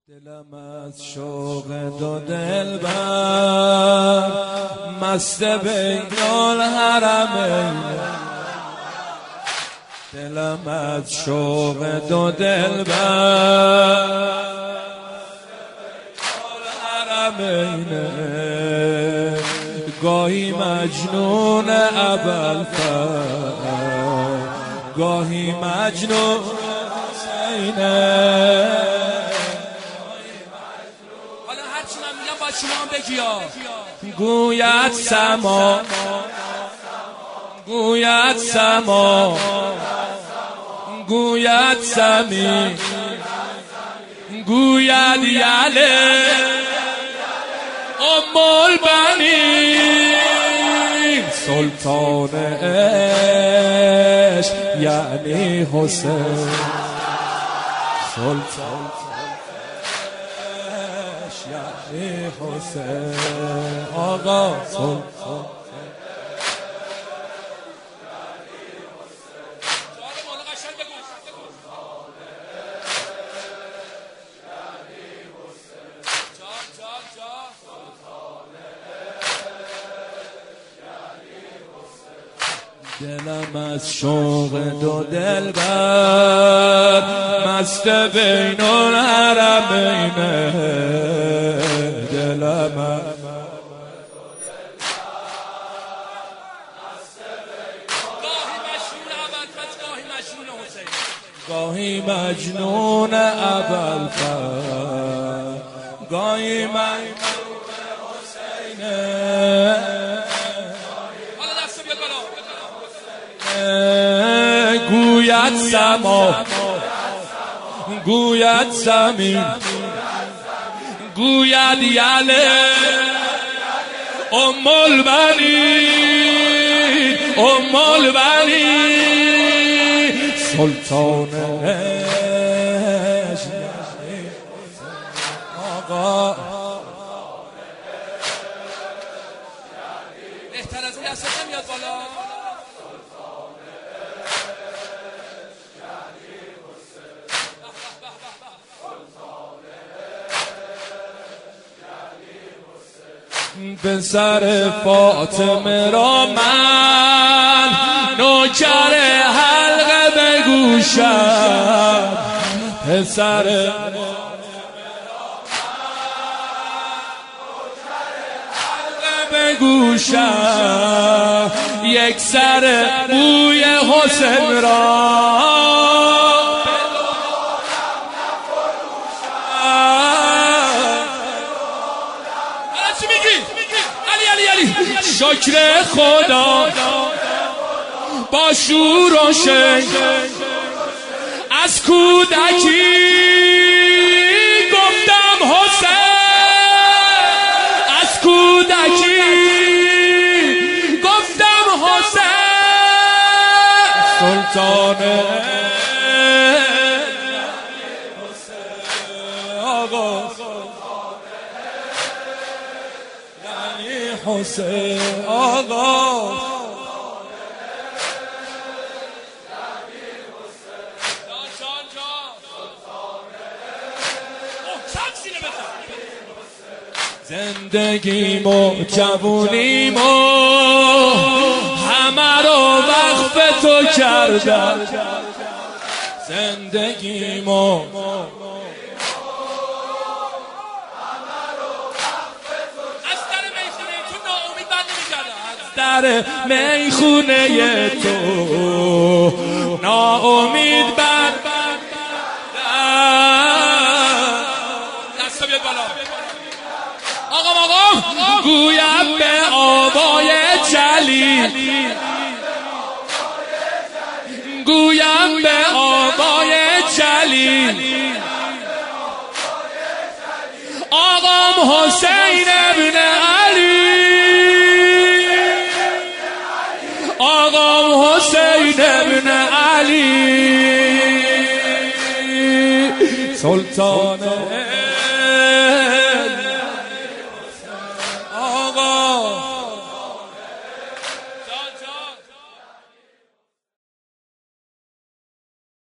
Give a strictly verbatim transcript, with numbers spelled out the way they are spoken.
دلم از شوق دو دلبر مست بین الحرمین، دلم از شوق دو دلبر الحرمین، گاهی مجنون ابوالفضل گاهی مجنون حسینه. شما هم بگیا گوید سما گوید سما گوید سمی گوید یله ام البنین، سلطان عشق یعنی حسین، سلطان یعنی حسین آقا، سلطان دلم از شوق دو دلبر مست بین الحرمین، دلم گاهی مجنون ابوالفضل گاهی مجنون حسینه. گوید سما گوید زمین گوید یله ام البنین ام البنین، سلطان عشق آقا. بهتر از این دستت نمیاد بالا. به سر فاطمه را من نوکر حلقه بگوشم، پسر حلقه بگوشم، یک سر بوی حسین را شکر خدا با شور و شنگ از کودکی گفتم حسین، از کودکی گفتم حسین، سلطان آقا حسین آقا. زندگیمو جوونیمو همه رو وقف تو کردم، زندگیمو در میخونه تو ناامید بر دستا بیاد بالا. آقا آقا گویم به آبای جلیل گویم به آبای جلیل، آقام حسین ابن علی، آقام حسین ابن علی، سلطان